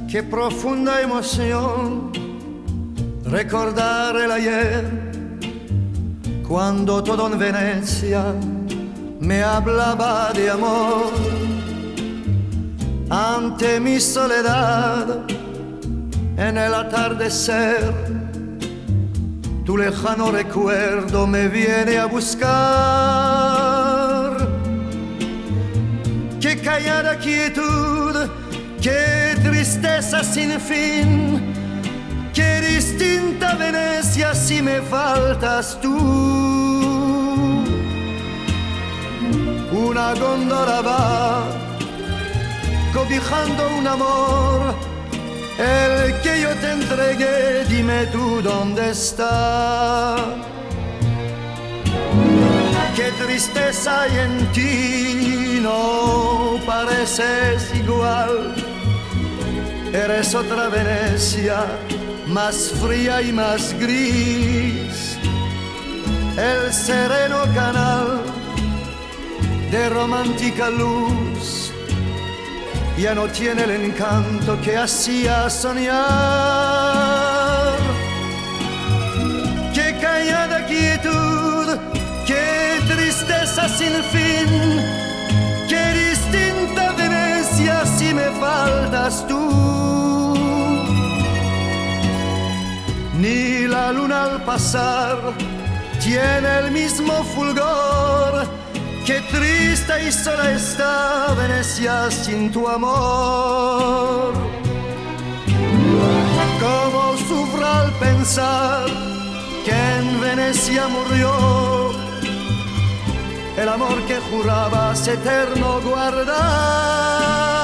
Qué profunda emoción recordar el ayer, cuando todo en Venecia me hablaba de amor. Ante mi soledad, en el atardecer, tu lejano recuerdo me viene a buscar. Qué callada quietud, qué tristeza sin fin, qué distinta Venecia si me faltas tú. Una góndola va cobijando un amor, el que yo te entregué, dime tú dónde está. Qué tristeza hay en ti, no pareces igual. Eres otra Venecia, más fría y más gris. El sereno canal de romántica luz ya no tiene el encanto que hacía soñar. Qué callada quietud, qué tristeza sin fin, qué distinta Venecia si me faltas tú. Ni la luna al pasar tiene el mismo fulgor. Qué triste y sola está Venecia sin tu amor. Cómo sufro al pensar que en Venecia murió el amor que jurabas eterno guardar.